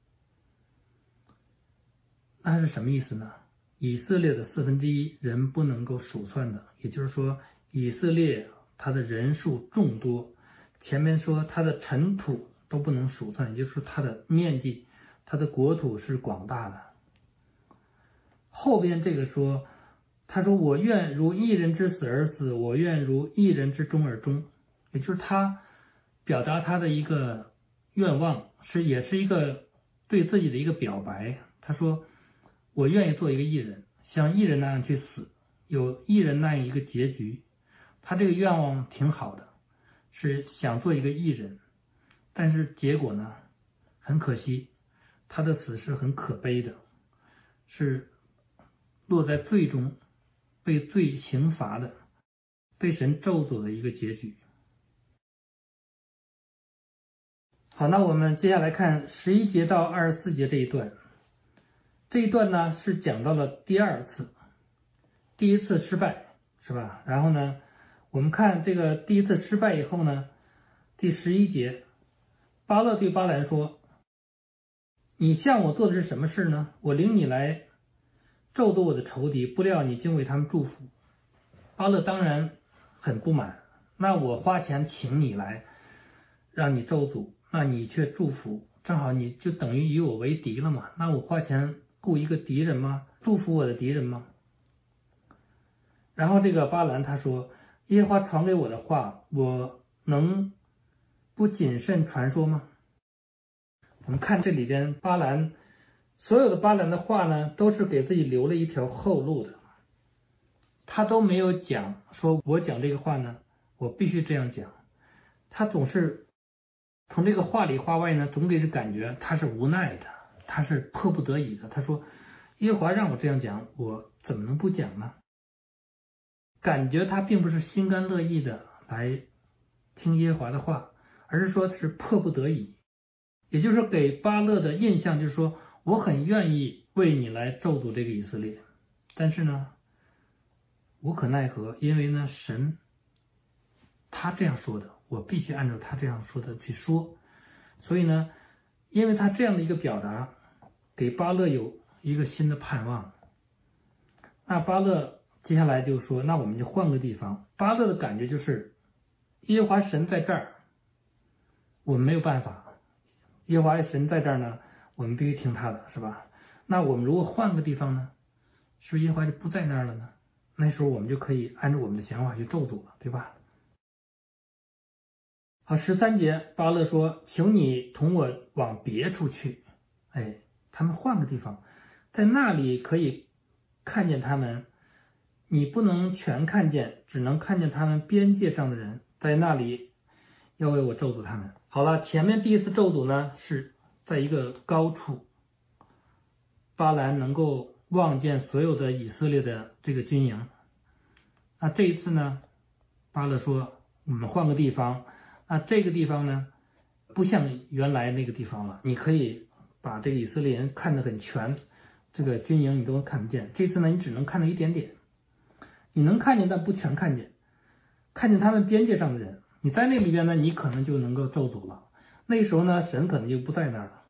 那是什么意思呢？以色列的1/4人不能够数算的，也就是说，以色列它的人数众多，前面说它的尘土都不能数算，也就是说它的面积、它的国土是广大的。后边这个说，他说：“我愿如一人之死而死，我愿如一人之终而终。”也就是他表达他的一个愿望，也是一个对自己的一个表白。他说：“我愿意做一个义人，像义人那样去死，有义人那样一个结局。”他这个愿望挺好的，是想做一个义人，但是结果呢，很可惜，他的死是很可悲的，是落在罪中，被罪刑罚的，被神咒诅的一个结局。好，那我们接下来看11节到24节这一段。这一段呢是讲到了第2次，第一次失败，是吧？然后呢，我们看这个第一次失败以后呢，第11节，巴勒对巴兰说：“你向我做的是什么事呢？我领你来咒诅我的仇敌，不料你竟为他们祝福。”巴勒当然很不满，那我花钱请你来，让你咒诅，那你却祝福，正好你就等于与我为敌了嘛？那我花钱雇一个敌人吗？祝福我的敌人吗？然后这个巴兰他说：“耶和华传给我的话，我能不谨慎传说吗？”我们看这里边巴兰所有的巴兰的话呢，都是给自己留了一条后路的。他都没有讲说我讲这个话呢，我必须这样讲。他总是从这个话里话外呢，总给人感觉他是无奈的，他是迫不得已的。他说：“耶和华让我这样讲，我怎么能不讲呢？”感觉他并不是心甘乐意的来听耶和华的话，而是说是迫不得已。也就是给巴勒的印象就是说，我很愿意为你来咒诅这个以色列，但是呢，无可奈何，因为呢，神他这样说的，我必须按照他这样说的去说。所以呢，因为他这样的一个表达，给巴勒有一个新的盼望。那巴勒接下来就说：“那我们就换个地方。”巴勒的感觉就是，耶和华神在这儿，我们没有办法。耶和华神在这儿呢，我们必须听他的，是吧？那我们如果换个地方呢，是不是耶和华就不在那儿了呢？那时候我们就可以按照我们的想法去咒诅了，对吧？好，13节，巴勒说：“求你同我往别处去。”哎，他们换个地方，在那里可以看见他们，你不能全看见，只能看见他们边界上的人，在那里要为我咒诅他们。好了，前面第一次咒诅呢是在一个高处，巴兰能够望见所有的以色列的这个军营。那这一次呢，巴勒说我们换个地方，那这个地方呢， 不像原来那个地方了，你可以把这个以色列人看得很全，这个军营你都看不见。这次呢，你只能看到一点点，你能看见但不全看见，看见他们边界上的人，你在那里边呢，你可能就能够咒诅了。那时候呢，神可能就不在那儿了。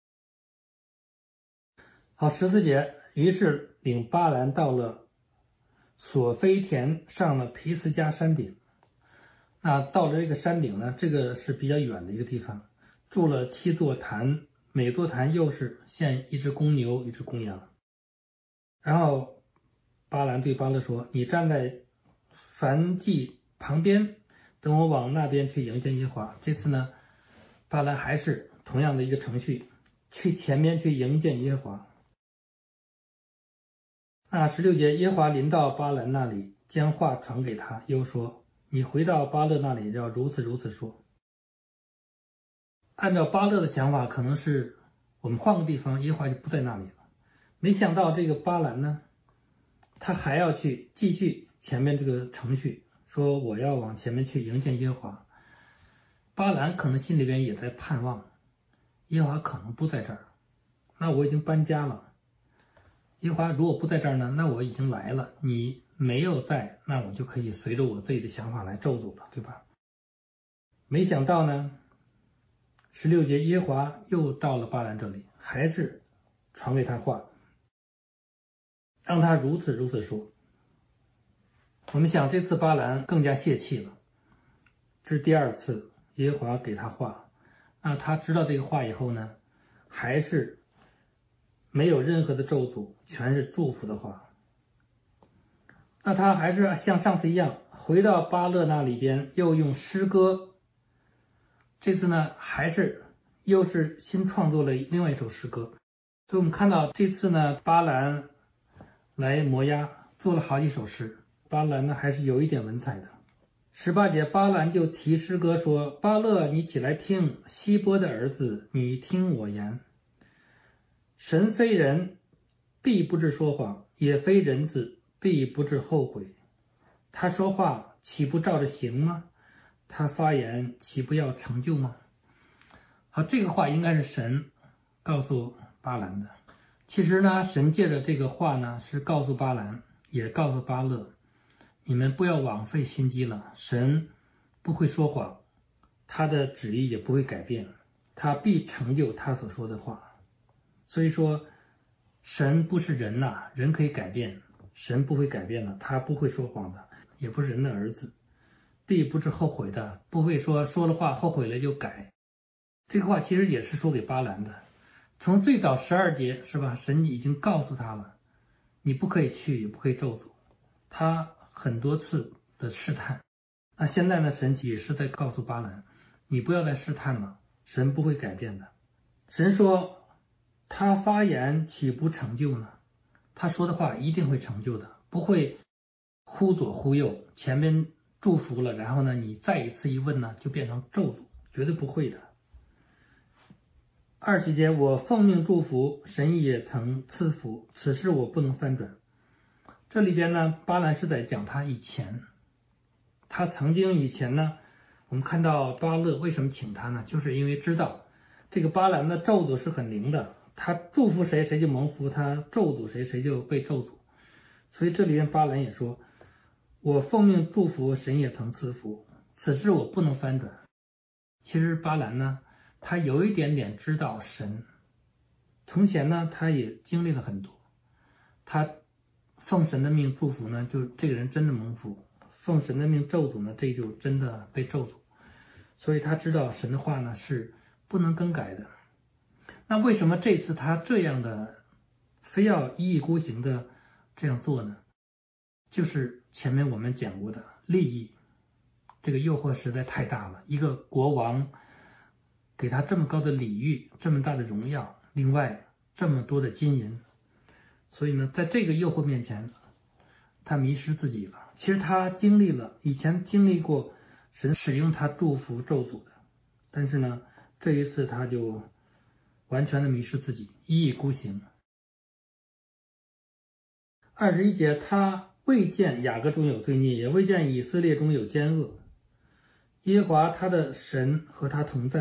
好，14节，于是领巴兰到了索菲田，上了皮斯加山顶。那到了这个山顶呢，这个是比较远的一个地方，筑了7座坛，每座坛又是献一只公牛，一只公羊。然后巴兰对巴勒说：“你站在燔祭旁边，等我往那边去迎接耶和华。”这次呢，巴兰还是同样的一个程序，去前面去迎接耶和华。那16节，耶和华临到巴兰那里，将话传给他，又说：“你回到巴勒那里，要如此如此说。”按照巴勒的想法，可能是我们换个地方，耶和华就不在那里了。没想到这个巴兰呢，他还要去继续前面这个程序，说我要往前面去迎接耶和华。巴兰可能心里边也在盼望，耶和华可能不在这儿，那我已经搬家了。耶和华如果不在这儿呢，那我已经来了，你没有在，那我就可以随着我自己的想法来咒诅了，对吧？没想到呢，16节，耶和华又到了巴兰这里，还是传给他话，让他如此如此说。我们想这次巴兰更加泄气了，这是第2次耶和华给他话，那他知道这个话以后呢，还是没有任何的咒诅，全是祝福的话。那他还是像上次一样，回到巴勒那里边，又用诗歌，这次呢还是又是新创作了另外一首诗歌。所以我们看到这次呢，巴兰来摩押做了好几首诗，巴兰呢还是有一点文采的。18节，巴兰就提诗歌说：“巴勒，你起来听，希波的儿子，你听我言。神非人，必不至说谎；也非人子，必不至后悔。他说话岂不照着行吗？他发言岂不要成就吗？”好，这个话应该是神告诉巴兰的。其实呢，神借着这个话呢，是告诉巴兰，也告诉巴勒，你们不要枉费心机了。神不会说谎，他的旨意也不会改变，他必成就他所说的话。所以说，神不是人呐，人可以改变，神不会改变的，他不会说谎的，也不是人的儿子，必不至后悔的，不会说了话后悔了就改。这个话其实也是说给巴兰的。从最早12节是吧，神已经告诉他了，你不可以去，也不可以咒诅。他很多次的试探，那现在呢，神也是在告诉巴兰，你不要再试探了，神不会改变的。神说他发言岂不成就呢？他说的话一定会成就的，不会忽左忽右，前面祝福了，然后呢你再一次一问呢就变成咒诅，绝对不会的。20节，我奉命祝福，神也曾赐福，此事我不能翻转。这里边呢，巴兰是在讲他以前，他曾经以前呢，我们看到巴勒为什么请他呢？就是因为知道这个巴兰的咒诅是很灵的，他祝福谁谁就蒙福，他咒诅谁谁就被咒诅。所以这里边巴兰也说，我奉命祝福，神也曾赐福，此事我不能翻转。其实巴兰呢，他有一点点知道神，从前呢他也经历了很多，他奉神的命祝福呢，就这个人真的蒙福；奉神的命咒诅呢，这就真的被咒诅。所以他知道神的话呢是不能更改的。那为什么这次他这样的非要一意孤行的这样做呢？就是前面我们讲过的利益，这个诱惑实在太大了。一个国王给他这么高的礼遇，这么大的荣耀，另外这么多的金银，所以呢，在这个诱惑面前，他迷失自己了。其实他以前经历过神使用他祝福咒诅的，但是呢，这一次他就完全的迷失自己，一意孤行。21节，他未见雅各中有罪孽，也未见以色列中有奸恶。耶和华他的神和他同在，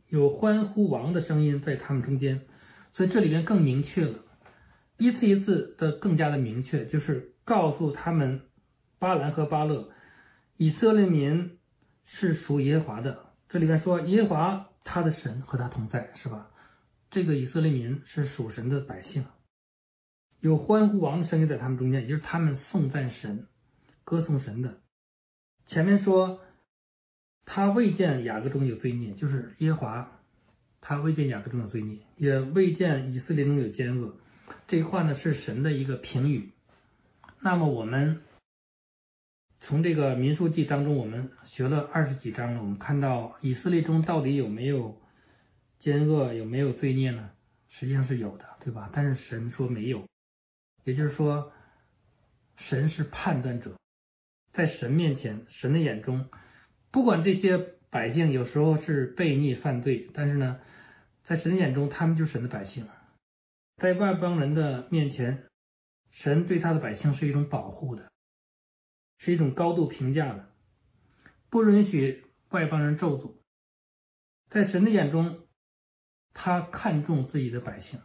有欢呼王的声音在他们中间。所以这里边更明确了，一次一次的更加的明确，就是告诉他们巴兰和巴勒，以色列民是属耶和华的。这里边说耶和华他的神和他同在，是吧？这个以色列民是属神的百姓，有欢呼王的声音在他们中间，也就是他们颂赞神、歌颂神的。前面说他未见雅各中有罪孽，就是耶和华他未见雅各中有罪孽，也未见以色列中有奸恶。这一话呢是神的一个评语。那么我们从这个民数记当中，我们学了20几章了，我们看到以色列中到底有没有奸恶，有没有罪孽呢？实际上是有的，对吧？但是神说没有，也就是说神是判断者，在神面前，神的眼中，不管这些百姓有时候是悖逆犯罪，但是呢，在神的眼中，他们就是神的百姓。在外邦人的面前，神对他的百姓是一种保护的，是一种高度评价的，不允许外邦人咒诅。在神的眼中，他看重自己的百姓，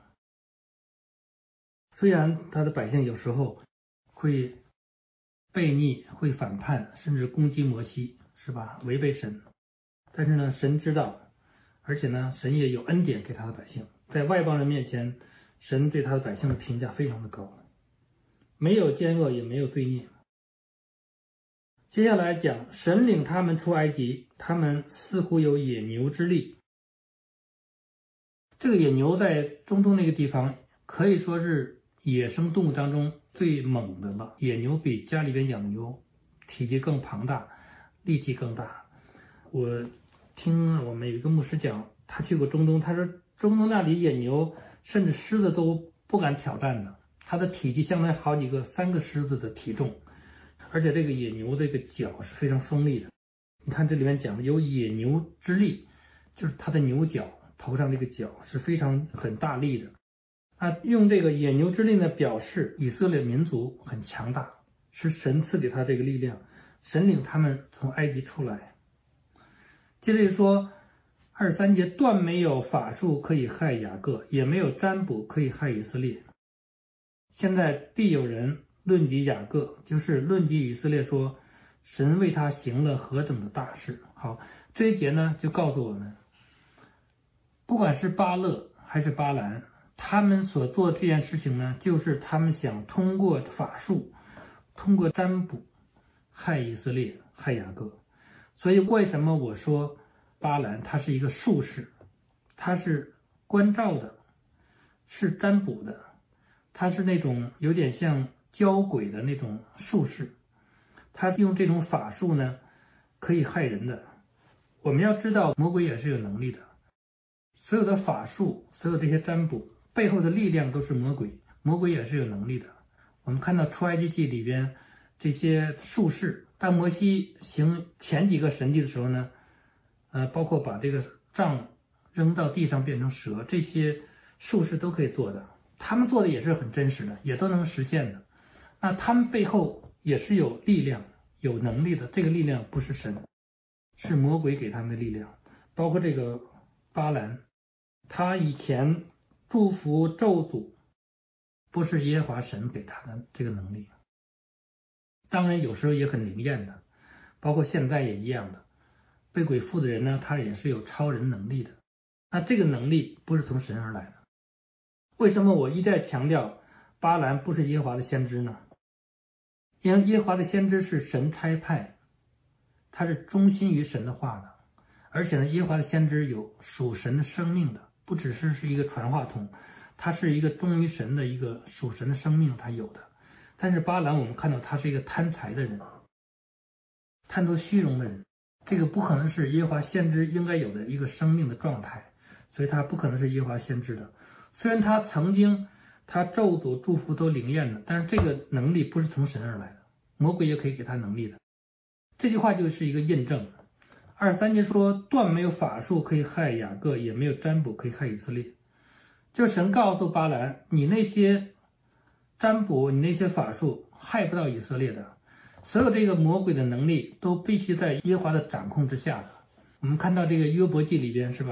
虽然他的百姓有时候会悖逆，会反叛，甚至攻击摩西，是吧？违背神，但是呢，神知道，而且呢，神也有恩典给他的百姓。在外邦人面前，神对他的百姓的评价非常的高，没有奸恶，也没有罪孽。接下来讲，神领他们出埃及，他们似乎有野牛之力。这个野牛在中东那个地方可以说是野生动物当中最猛的了。野牛比家里边养的牛体积更庞大，力气更大。我听我们有一个牧师讲，他去过中东，他说中东那里野牛甚至狮子都不敢挑战的，它的体积相当于好几个3个狮子的体重。而且这个野牛这个角是非常锋利的，你看这里面讲的有野牛之力，就是它的牛角头上这个角是非常很大力的。用这个野牛之力呢，表示以色列民族很强大，是神赐给他这个力量，神领他们从埃及出来。接着说23节，断没有法术可以害雅各，也没有占卜可以害以色列。现在必有人论及雅各，就是论及以色列，说神为他行了何等的大事。好，这一节呢就告诉我们，不管是巴勒还是巴兰，他们所做的这件事情呢，就是他们想通过法术，通过占卜害以色列，害雅各。所以为什么我说巴兰他是一个术士，他是观照的，是占卜的，他是那种有点像交鬼的那种术士，他用这种法术呢可以害人的。我们要知道魔鬼也是有能力的，所有的法术，所有这些占卜背后的力量都是魔鬼，魔鬼也是有能力的。我们看到出埃及记里边这些术士，当摩西行前几个神迹的时候呢，包括把这个杖扔到地上变成蛇，这些术士都可以做的，他们做的也是很真实的，也都能实现的。那他们背后也是有力量、有能力的，这个力量不是神，是魔鬼给他们的力量。包括这个巴兰，他以前祝福咒诅，不是耶和华神给他的这个能力。当然有时候也很灵验的，包括现在也一样的。被鬼附的人呢，他也是有超人能力的。那这个能力不是从神而来的。为什么我一再强调巴兰不是耶和华的先知呢？因为耶和华的先知是神差派，他是忠心于神的话的。而且呢，耶和华的先知有属神的生命的，不只是一个传话筒，他是一个忠于神的一个属神的生命，他有的。但是巴兰我们看到他是一个贪财的人，贪图虚荣的人，这个不可能是耶和华先知应该有的一个生命的状态，所以他不可能是耶和华先知的。虽然他曾经他咒诅祝福都灵验的，但是这个能力不是从神而来的，魔鬼也可以给他能力的。这句话就是一个印证。23节说，断没有法术可以害雅各，也没有占卜可以害以色列。就是神告诉巴兰，你那些占卜，你那些法术害不到以色列的，所有这个魔鬼的能力都必须在耶和华的掌控之下的。我们看到这个约伯记里边，是吧？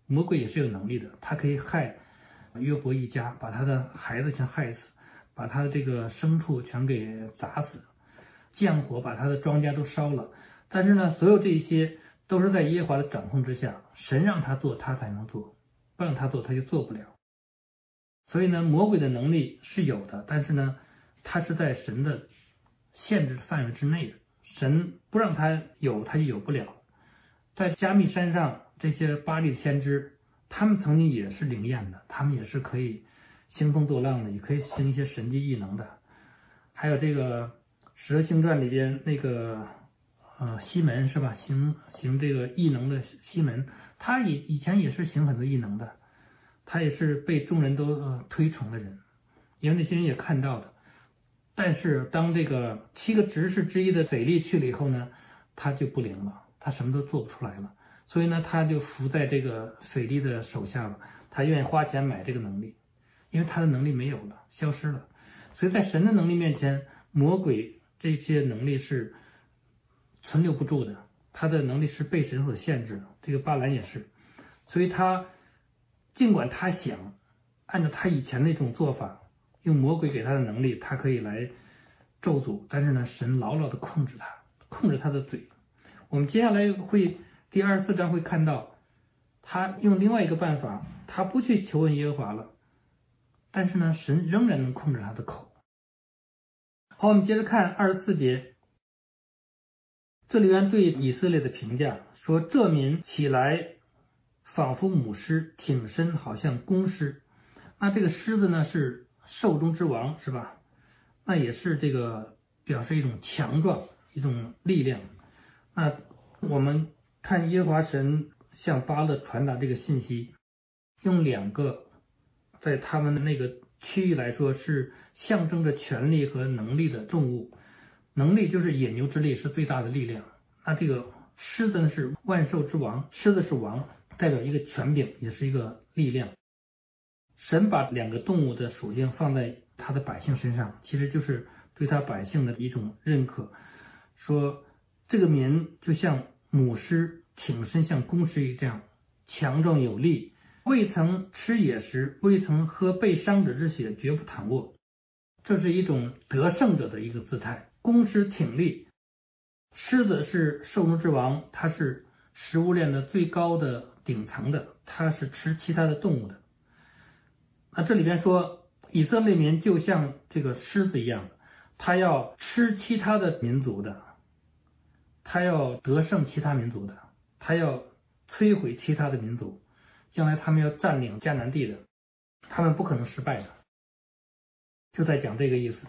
魔鬼也是有能力的，他可以害约伯一家，把他的孩子全害死，把他的这个牲畜全给砸死，降火把他的庄稼都烧了。但是呢，所有这一些都是在耶和华的掌控之下，神让他做，他才能做，不让他做，他就做不了。所以呢，魔鬼的能力是有的，但是呢，他是在神的限制范围之内的，神不让他有，他就有不了。在加密山上，这些巴力先知，他们曾经也是灵验的，他们也是可以兴风作浪的，也可以行一些神迹异能的。还有这个《使徒行传》里边那个西门是吧？行这个异能的西门，他以前也是行很多异能的，他也是被众人都推崇的人，因为那些人也看到的。但是当这个7个执事之一的腓力去了以后呢，他就不灵了，他什么都做不出来了。所以呢，他就服在这个腓力的手下了。他愿意花钱买这个能力，因为他的能力没有了，消失了。所以在神的能力面前，魔鬼这些能力是存留不住的，他的能力是被神所限制的。这个巴兰也是，所以他尽管他想按照他以前那种做法，用魔鬼给他的能力，他可以来咒诅，但是呢，神牢牢的控制他，控制他的嘴。我们接下来会第24章会看到，他用另外一个办法，他不去求问耶和华了，但是呢，神仍然能控制他的口。好，我们接着看24节，这里边对以色列的评价说：这民起来仿佛母狮，挺身好像公狮。那这个狮子呢是兽中之王，是吧？那也是这个表示一种强壮，一种力量。那我们看耶和华神向巴勒传达这个信息，用2个在他们的那个区域来说是象征着权力和能力的重物。能力就是野牛之力，是最大的力量。那这个狮子呢是万兽之王，狮子是王，代表一个权柄，也是一个力量。神把2个动物的属性放在他的百姓身上，其实就是对他百姓的一种认可，说这个民就像母狮，挺身像公狮这样强壮有力，未曾吃野食，未曾喝被伤者之血，绝不躺卧。这是一种得胜者的一个姿态。公狮挺立，狮子是兽中之王，它是食物链的最高的顶层的，它是吃其他的动物的。那这里边说以色列民就像这个狮子一样，他要吃其他的民族的，他要得胜其他民族的，他要摧毁其他的民族，将来他们要占领迦南地的，他们不可能失败的，就在讲这个意思。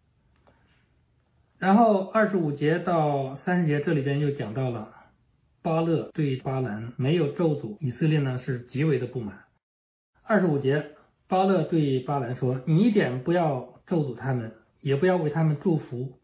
然后25节到30节这里边又讲到了巴勒对巴兰没有咒诅，以色列呢是极为的不满。25节巴勒对巴兰说：你一点不要咒诅他们，也不要为他们祝福。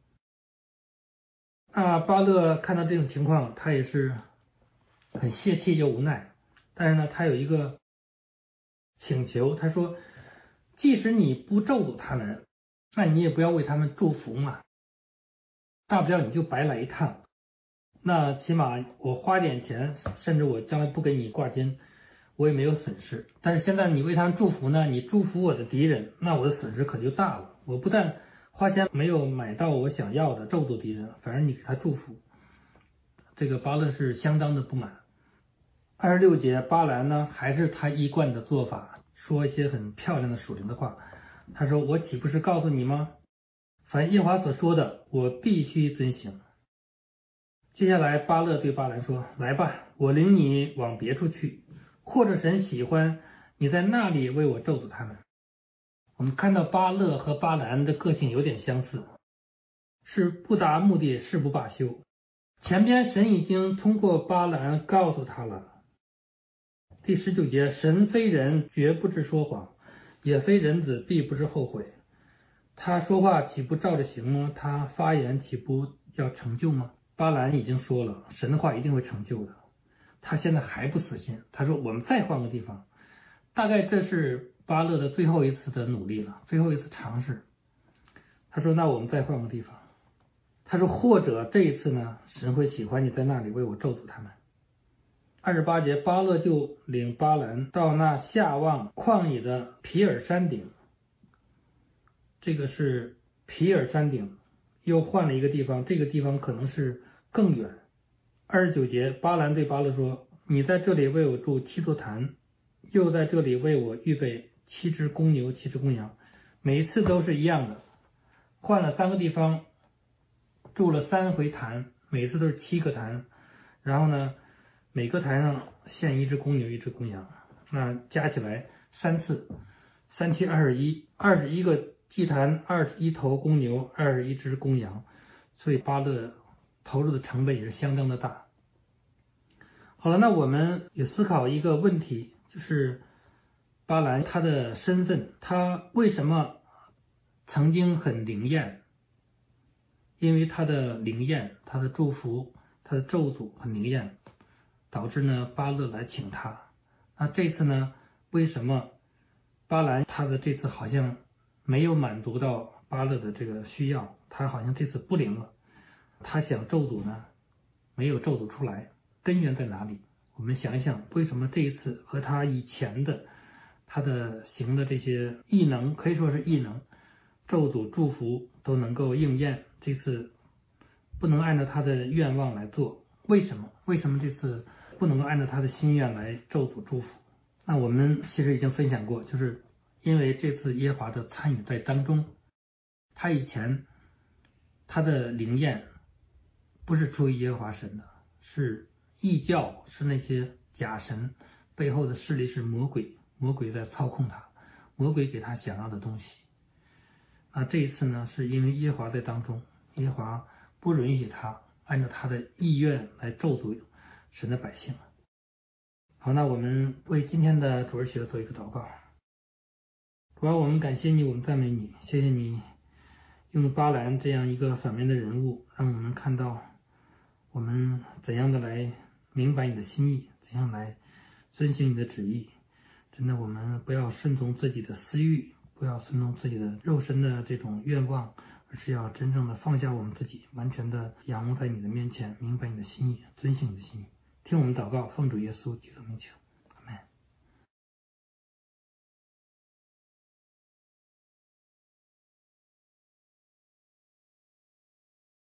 巴勒看到这种情况，他也是很泄气又无奈，但是呢他有一个请求，他说即使你不咒诅他们，那你也不要为他们祝福嘛，大不了你就白来一趟，那起码我花点钱，甚至我将来不给你挂金，我也没有损失。但是现在你为他们祝福呢，你祝福我的敌人，那我的损失可就大了。我不但花钱没有买到我想要的，咒诅敌人，反而你给他祝福。这个巴勒是相当的不满。26节巴兰呢还是他一贯的做法，说一些很漂亮的属灵的话。他说：我岂不是告诉你吗？凡耶和华所说的，我必须遵行。接下来巴勒对巴兰说：来吧，我领你往别处去，或者神喜欢你在那里为我咒诅他们。我们看到巴勒和巴兰的个性有点相似，是不达目的誓不罢休。前边神已经通过巴兰告诉他了。第19节，神非人，绝不知说谎，也非人子，必不知后悔。他说话岂不照着行吗？他发言岂不要成就吗？巴兰已经说了，神的话一定会成就的。他现在还不死心，他说我们再换个地方。大概这是巴勒的最后一次的努力了，最后一次尝试。他说那我们再换个地方。他说或者这一次呢，神会喜欢你在那里为我咒诅他们。 28节，巴勒就领巴兰到那下望旷野的皮尔山顶，这个是皮尔山顶，又换了一个地方，这个地方可能是更远。29节，巴兰对巴勒说：“你在这里为我筑7座坛，又在这里为我预备7只公牛、7只公羊。”每一次都是一样的，换了3个地方，筑了3回坛，每次都是7个坛，然后呢，每个坛上献1只公牛、1只公羊，那加起来3次，3、7、21个祭坛，21头公牛，21只公羊，所以巴勒投入的成本也是相当的大。好了，那我们也思考一个问题，就是巴兰他的身份，他为什么曾经很灵验？因为他的灵验，他的祝福，他的咒诅很灵验，导致呢巴勒来请他。那这次呢，为什么巴兰他的这次好像没有满足到巴勒的这个需要？他好像这次不灵了，他想咒诅呢，没有咒诅出来。根源在哪里？我们想一想，为什么这一次和他以前的他的行的这些异能，可以说是异能，咒诅祝福都能够应验，这次不能按照他的愿望来做？为什么？为什么这次不能够按照他的心愿来咒诅祝福？那我们其实已经分享过，就是因为这次耶和华的参与在当中，他以前他的灵验不是出于耶和华神的，是异教，是那些假神背后的势力，是魔鬼，魔鬼在操控他，魔鬼给他想要的东西。那这一次呢，是因为耶和华在当中，耶和华不允许他按照他的意愿来咒诅神的百姓。好，那我们为今天的主日学做一个祷告。主要我们感谢你，我们赞美你，谢谢你用巴兰这样一个反面的人物，让我们看到我们怎样的来明白你的心意，怎样来遵行你的旨意。真的，我们不要顺从自己的私欲，不要顺从自己的肉身的这种愿望，而是要真正的放下我们自己，完全的仰望在你的面前，明白你的心意，遵行你的心意。听我们祷告，奉主耶稣基督名求。